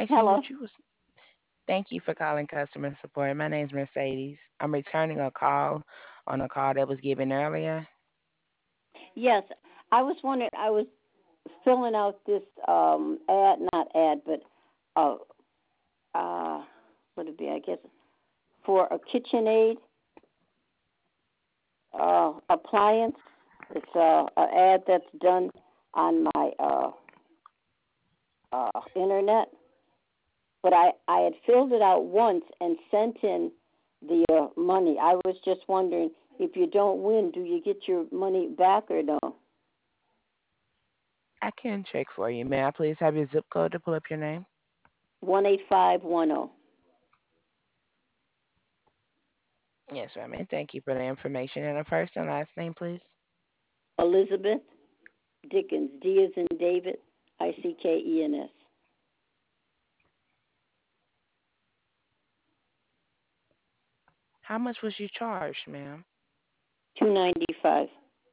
asking Hello. what you was. Thank you for calling customer support. My name's Mercedes. I'm returning a call on a call that was given earlier. Yes, I was wondering. I was filling out this ad, not ad, but uh, what would it be? I guess for a KitchenAid appliance. It's an ad that's done on my internet, but I had filled it out once and sent in the money. I was just wondering if you don't win, do you get your money back or no? I can check for you. May I please have your zip code to pull up your name? 18510. Yes, ma'am. And thank you for the information. And a first and last name, please. Elizabeth Dickens. D as in David. Ickens. How much was you charged, ma'am? 295.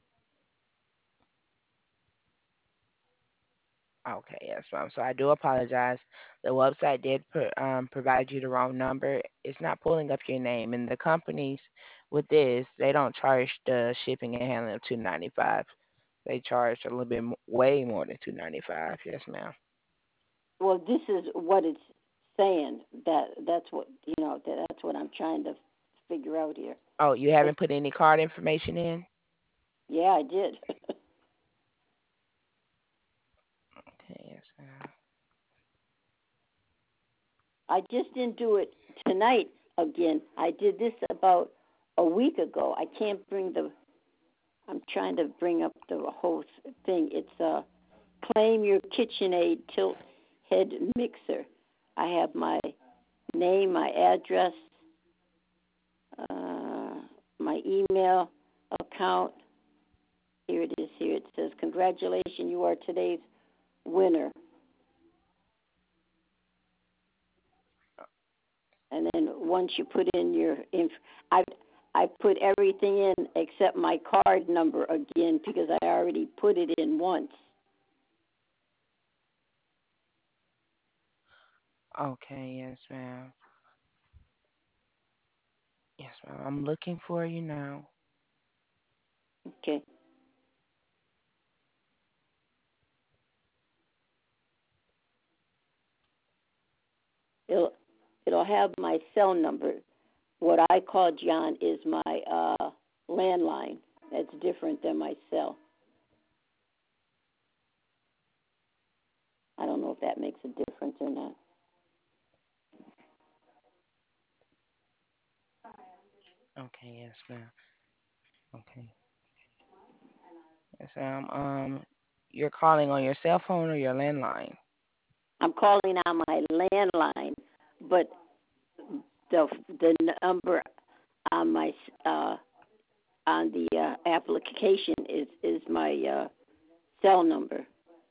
Okay, yes, ma'am. So I do apologize. The website did provide you the wrong number. It's not pulling up your name, and the companies with this they don't charge the shipping and handling of 295. They charge a little bit way more than 295. Yes, ma'am. Well, this is what it's saying. That's what that's what I'm trying to figure out here. Oh, you It, haven't put any card information in? yeah, I did. Okay, yes, ma'am. I just didn't do it tonight again. I did this about a week ago. I can't bring the. I'm trying to bring up the whole thing. It's claim your KitchenAid tilt head mixer. I have my name, my address, uh, my email account. Here it is. Here it says, "Congratulations, you are today's winner." And then once you put in your I put everything in except my card number again because I already put it in once. Okay, yes, ma'am. Yes, ma'am. I'm looking for you now. Okay. It'll it'll have my cell number. What I call John is my landline. That's different than my cell. I don't know if that makes a difference or not. Okay, yes, ma'am. Okay, yes, ma'am. You're calling on your cell phone or your landline? I'm calling on my landline, but the the number on my on the application is my cell number.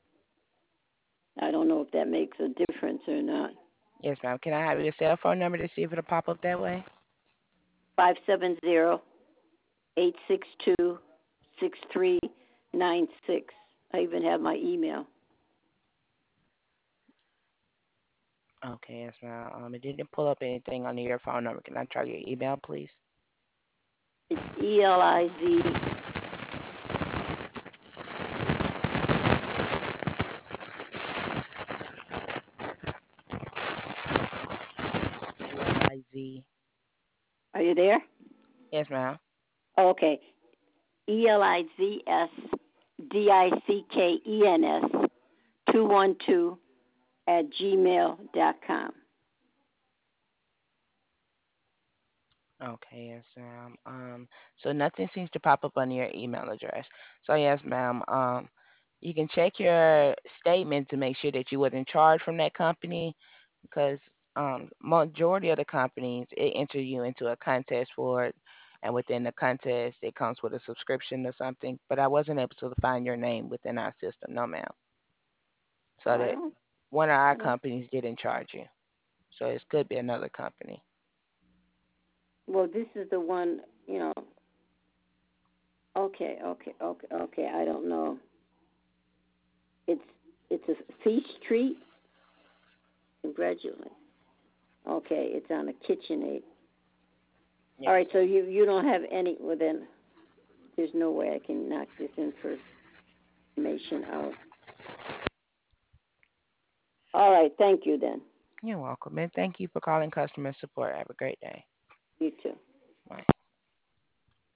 I don't know if that makes a difference or not. Yes, ma'am. Can I have your cell phone number to see if it'll pop up that way? 570-862-6396. I even have my email. Okay, yes, ma'am. It didn't pull up anything under your phone number. Can I try your email, please? It's ELIZ. LIZ. Are you there? Yes, ma'am. Oh, okay. ELIZSDICKENS 212 at gmail.com. Okay, yes, ma'am. So nothing seems to pop up under your email address. So yes, ma'am. You can check your statement to make sure that you wasn't charged from that company, because majority of the companies it enter you into a contest for it, and within the contest it comes with a subscription or something. But I wasn't able to find your name within our system, no, ma'am. So I that don't. one of our I don't. companies didn't charge you. So it could be another company. Well, this is the one. Okay, okay, okay, okay. I don't know. It's it's a Feast Street. congratulate. Okay, it's on a KitchenAid. All Yes. right, so you don't have any. Well, then there's no way I can knock this information out. All right, thank you then. You're welcome. And thank you for calling customer support. Have a great day. You too. Bye.